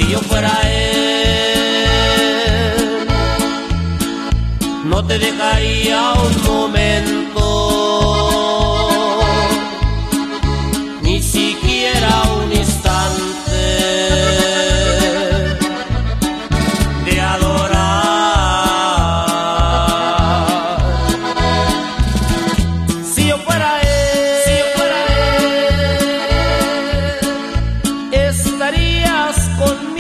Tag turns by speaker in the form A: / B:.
A: yo fuera él, no te dejaría un momento, ni siquiera un instante de adorar. Si yo fuera él, estarías conmigo.